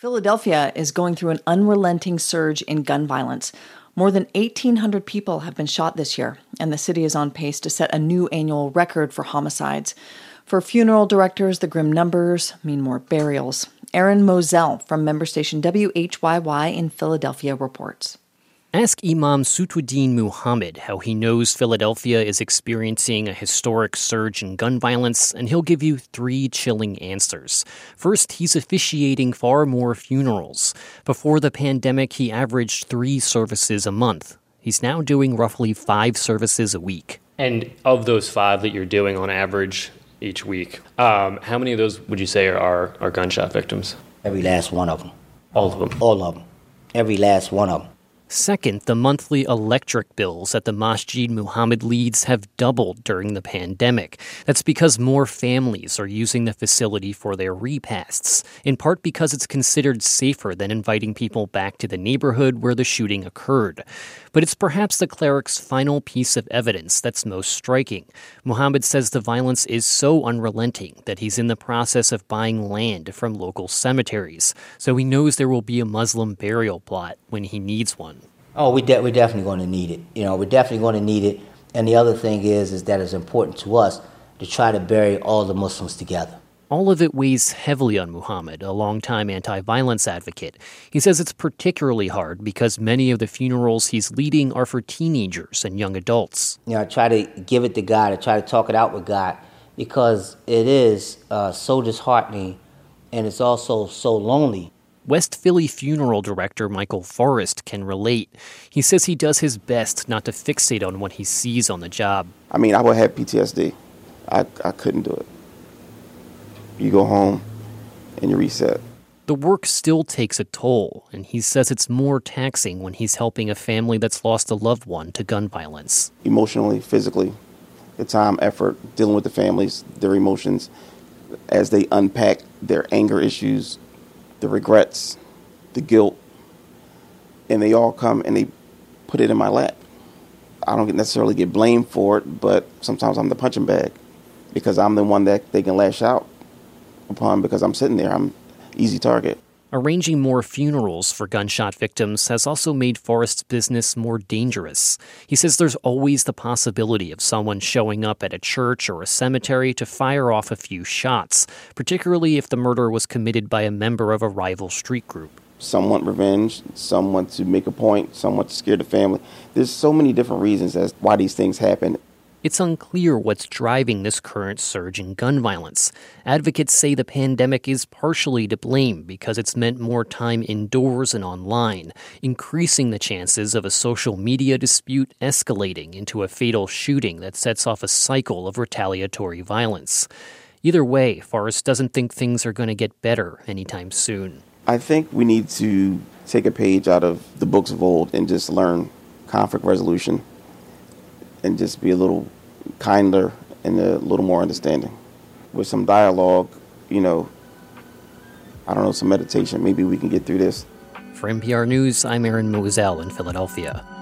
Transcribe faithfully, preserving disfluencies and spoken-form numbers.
Philadelphia is going through an unrelenting surge in gun violence. More than eighteen hundred people have been shot this year, and the city is on pace to set a new annual record for homicides. For funeral directors, the grim numbers mean more burials. Aaron Moselle from member station W H Y Y in Philadelphia reports. Ask Imam Sutuddin Muhammad how he knows Philadelphia is experiencing a historic surge in gun violence, and he'll give you three chilling answers. First, he's officiating far more funerals. Before the pandemic, he averaged three services a month. He's now doing roughly five services a week. And of those five that you're doing on average each week, um, how many of those would you say are, are, are gunshot victims? Every last one of them. All of them? All of them. Every last one of them. Second, the monthly electric bills that the Masjid Muhammad leads have doubled during the pandemic. That's because more families are using the facility for their repasts, in part because it's considered safer than inviting people back to the neighborhood where the shooting occurred. But it's perhaps the cleric's final piece of evidence that's most striking. Muhammad says the violence is so unrelenting that he's in the process of buying land from local cemeteries, so he knows there will be a Muslim burial plot when he needs one. Oh, we de- we're definitely going to need it. You know, we're definitely going to need it. And the other thing is, is that it's important to us to try to bury all the Muslims together. All of it weighs heavily on Muhammad, a longtime anti-violence advocate. He says it's particularly hard because many of the funerals he's leading are for teenagers and young adults. You know, I try to give it to God, I try to talk it out with God, because it is uh, so disheartening and it's also so lonely. West Philly funeral director Michael Forrest can relate. He says he does his best not to fixate on what he sees on the job. I mean, I would have P T S D. I, I couldn't do it. You go home and you reset. The work still takes a toll, and he says it's more taxing when he's helping a family that's lost a loved one to gun violence. Emotionally, physically, the time, effort, dealing with the families, their emotions, as they unpack their anger issues, the regrets, the guilt, and they all come and they put it in my lap. I don't necessarily get blamed for it, but sometimes I'm the punching bag because I'm the one that they can lash out upon because I'm sitting there. I'm easy target. Arranging more funerals for gunshot victims has also made Forrest's business more dangerous. He says there's always the possibility of someone showing up at a church or a cemetery to fire off a few shots, particularly if the murder was committed by a member of a rival street group. Some want revenge, some want to make a point, some want to scare the family. There's so many different reasons as why these things happen. It's unclear what's driving this current surge in gun violence. Advocates say the pandemic is partially to blame because it's meant more time indoors and online, increasing the chances of a social media dispute escalating into a fatal shooting that sets off a cycle of retaliatory violence. Either way, Forrest doesn't think things are going to get better anytime soon. I think we need to take a page out of the books of old and just learn conflict resolution and just be a little kinder and a little more understanding. With some dialogue, you know, I don't know, some meditation, maybe we can get through this. For N P R News, I'm Aaron Moselle in Philadelphia.